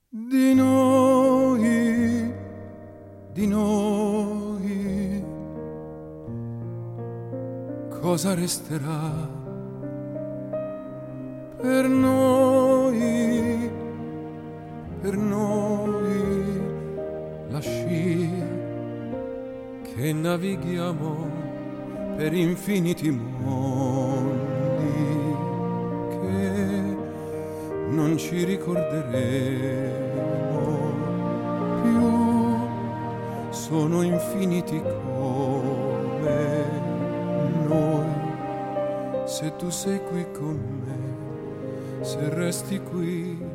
Di noi, di noi, cosa resterà per noi, per noi, la scia che navighiamo per infiniti mondi che non ci ricorderemo più, sono infiniti come noi. Se tu sei qui con me, se resti qui